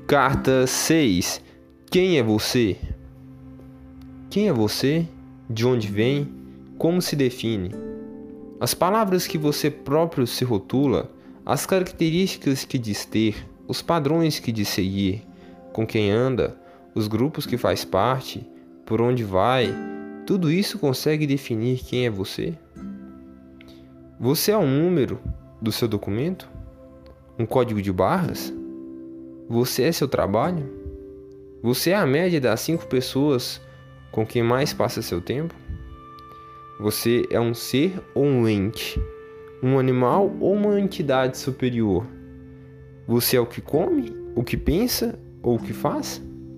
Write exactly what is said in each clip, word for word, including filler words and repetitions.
Carta seis. Quem é você? Quem é você? De onde vem? Como se define? As palavras que você próprio se rotula, as características que diz ter, os padrões que diz seguir, com quem anda, os grupos que faz parte, por onde vai, tudo isso consegue definir quem é você? Você é um número do seu documento? Um código de barras? Você é seu trabalho? Você é a média das cinco pessoas com quem mais passa seu tempo? Você é um ser ou um ente? Um animal ou uma entidade superior? Você é o que come, o que pensa ou o que faz?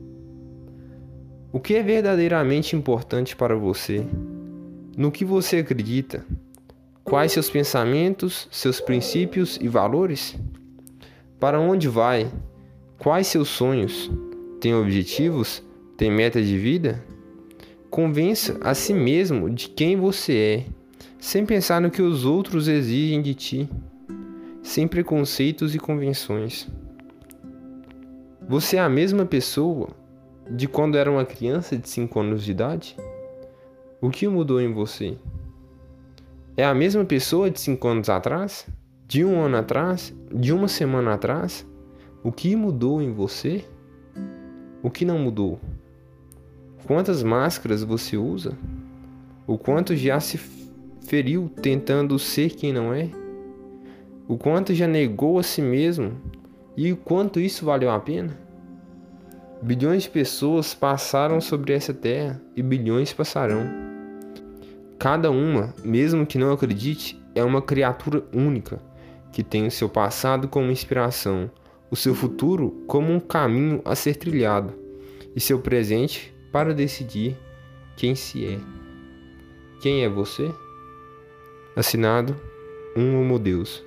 O que é verdadeiramente importante para você? No que você acredita? Quais seus pensamentos, seus princípios e valores? Para onde vai? Quais seus sonhos? Tem objetivos? Tem metas de vida? Convença a si mesmo de quem você é, sem pensar no que os outros exigem de ti, sem preconceitos e convenções. Você é a mesma pessoa de quando era uma criança de cinco anos de idade? O que mudou em você? É a mesma pessoa de cinco anos atrás? De um ano atrás? De uma semana atrás? O que mudou em você? O que não mudou? Quantas máscaras você usa? O quanto já se feriu tentando ser quem não é? O quanto já negou a si mesmo? E o quanto isso valeu a pena? Bilhões de pessoas passaram sobre essa terra e bilhões passarão. Cada uma, mesmo que não acredite, é uma criatura única, que tem o seu passado como inspiração, o seu futuro como um caminho a ser trilhado, e seu presente para decidir quem se é. Quem é você? Assinado Um Homo Deus.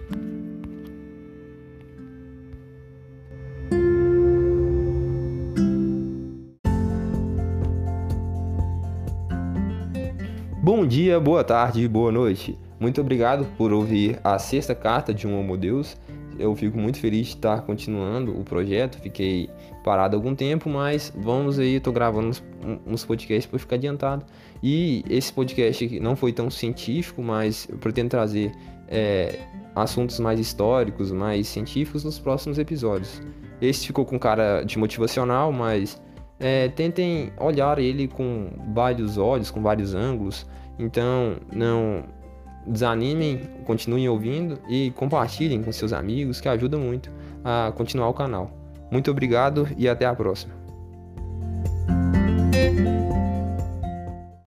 Bom dia, boa tarde e boa noite. Muito obrigado por ouvir a sexta carta de Um Homo Deus. Eu fico muito feliz de estar continuando o projeto. Fiquei parado algum tempo, mas vamos aí, estou gravando uns, uns podcasts para ficar adiantado. E esse podcast não foi tão científico, mas eu pretendo trazer é, assuntos mais históricos, mais científicos nos próximos episódios. Esse ficou com cara de motivacional, mas é, tentem olhar ele com vários olhos, com vários ângulos. Então, não desanimem, continuem ouvindo e compartilhem com seus amigos, que ajuda muito a continuar o canal. Muito obrigado e até a próxima.